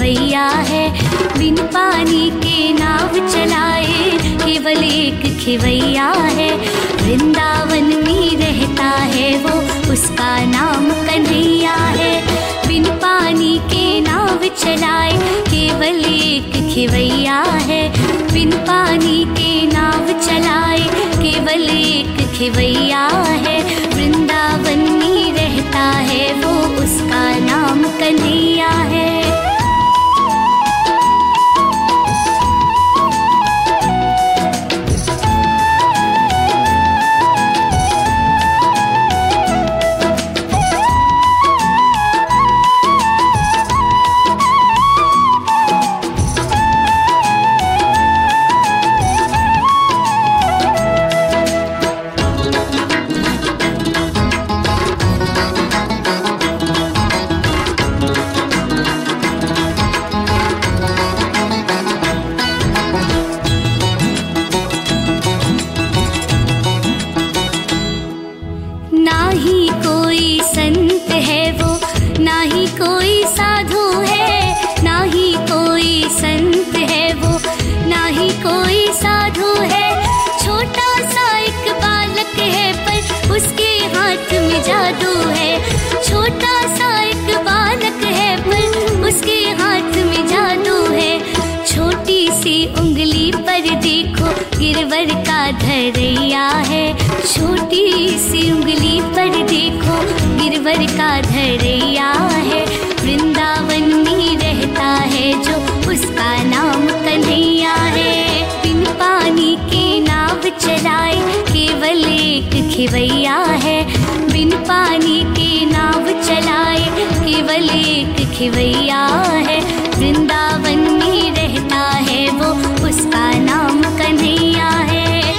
खेवैया है। बिन पानी के नाव चलाए केवल एक खेवैया है। वृंदावन में रहता है वो, उसका नाम कन्हैया है। बिन पानी के नाव चलाए केवल एक खेवैया है। बिन पानी के नाव चलाए केवल एक खेवैया है। वृंदावन में रहता है वो, उसका नाम कन्हैया है। ना ही कोई संत है वो, ना ही कोई साधु है। ना ही कोई संत है वो, ना ही कोई साधु है। छोटा सा एक बालक है पर उसके हाथ में जादू है। छोटा सा एक बालक है पर उसके हाथ में जादू है। छोटी सी उंगली पर देखो गिरवर का धरैया है। छोटी सी उंगली पर देखो गिरवर का धरैया है। वृंदावन में रहता है जो, उसका नाम कन्हैया है। बिन पानी के नाव चलाए केवल एक खेवैया है। बिन पानी के नाव चलाए केवल एक खेवैया है। वृंदावन में रहता है वो, उसका नाम कन्हैया है।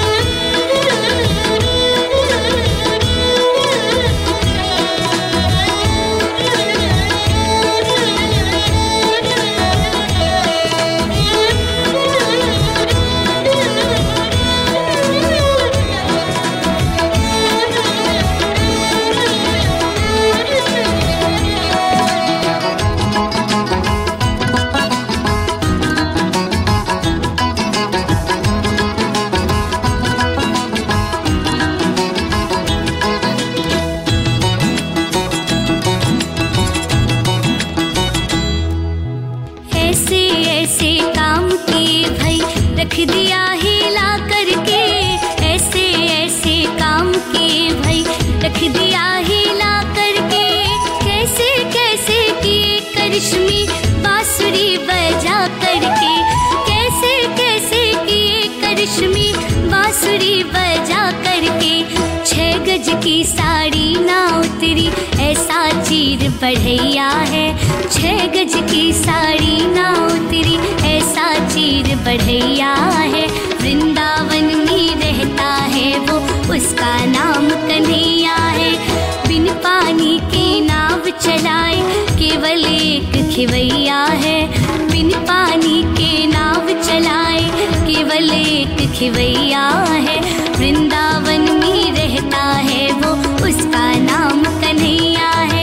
ऐसे ऐसे काम किए भाई, रख दिया हिला करके। ऐसे ऐसे काम किए भाई, रख दिया हिला करके। कैसे कैसे किए करिश्मे बांसुरी बजा करके। कैसे कैसे किए करिश्मे बांसुरी बजा करके। 6 गज की साड़ी ना उतरी ऐसा चीर बढ़ैया है। 6 गज की साड़ी ना उतरी ऐसा चीर बढ़ैया है। वृंदावन में रहता है वो, उसका नाम कन्हैया है। बिन पानी के नाव चलाए केवल एक खेवैया है। बिन पानी के नाव चलाए केवल एक खेवैया है। वृंदावन में रहता है वो, उसका नाम कन्हैया है।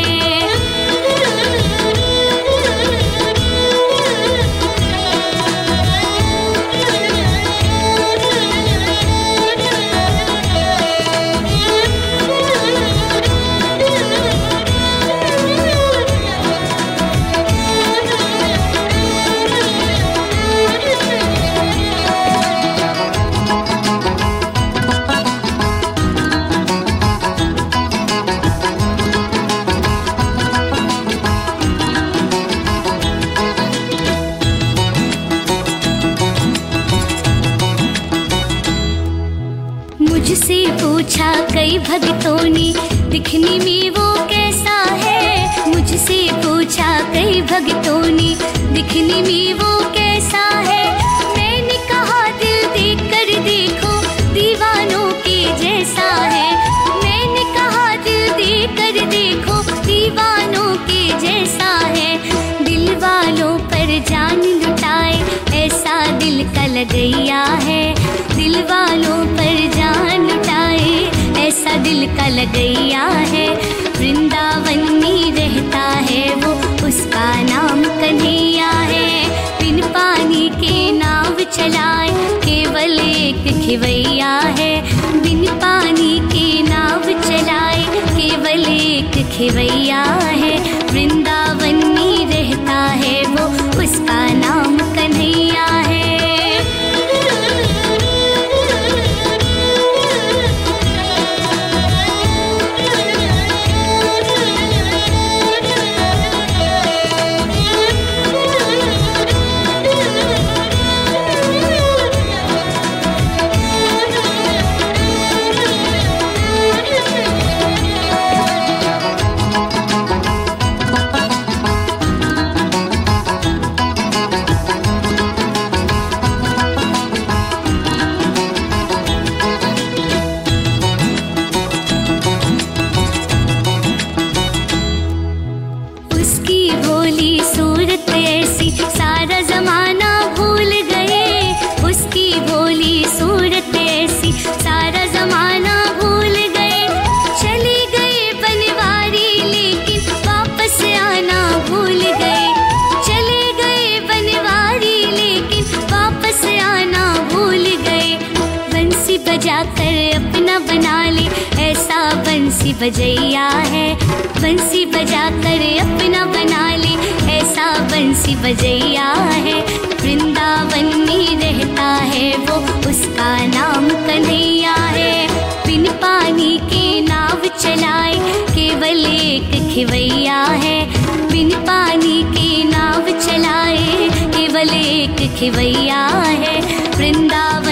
मुझसे पूछा कई भक्तों ने दिखने में वो कैसा है। मुझसे पूछा कई भक्तों ने दिखने में वो कैसा है। मैंने कहा दिल देख कर देखो दीवानों के जैसा है। मैंने कहा दिल देख कर देखो दीवानों के जैसा है। दिल वालों पर जान लुटाए ऐसा दिल का लगैया है। दिल वालों पर जान लुटाए ऐसा दिल का लगैया है। वृंदावन में रहता है वो, उसका नाम कन्हैया है। बजैया है। बंसी बजा कर अपना बना ले, ऐसा बंसी बजैया है। वृंदावन में रहता है वो, उसका नाम कन्हैया है। बिन पानी के नाव चलाए, केवल एक खिवैया है। बिन पानी के नाव चलाए, केवल एक खिवैया है। वृंदावन